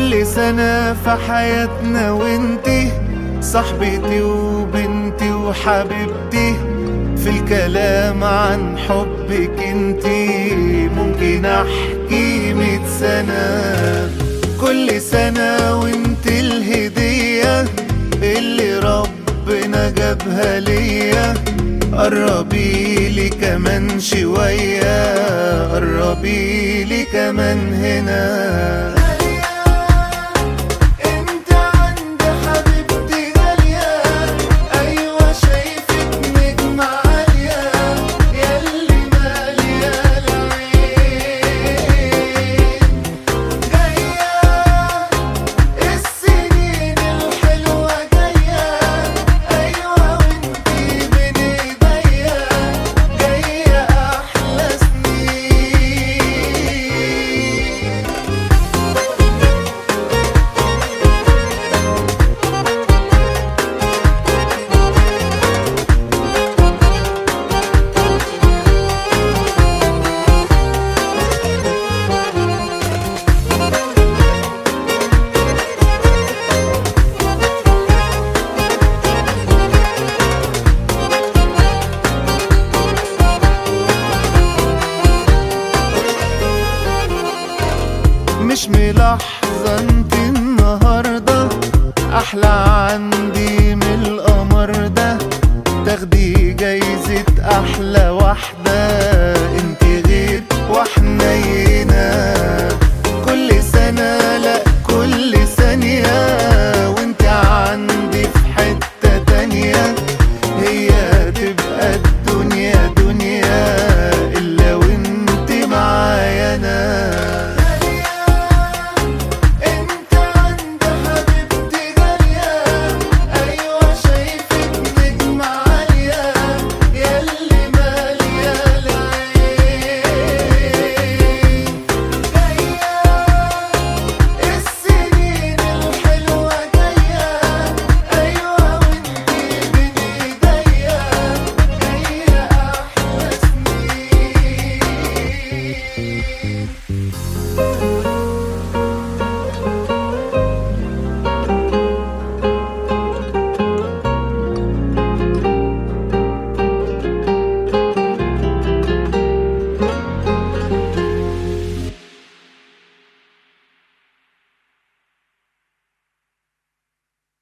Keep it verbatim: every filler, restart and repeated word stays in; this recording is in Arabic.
كل سنة في حياتنا وانتي صاحبتي وبنتي وحبيبتي، في الكلام عن حبك انتي ممكن احكي مية سنة. كل سنة وانتي الهدية اللي ربنا جابها ليا، قربي لي كمان شوية، قربي لي كمان هنا. مش ملاحظة انت النهاردة احلى عندي من القمر ده، تاخدي جايزة احلى واحدة انت غير وحنين.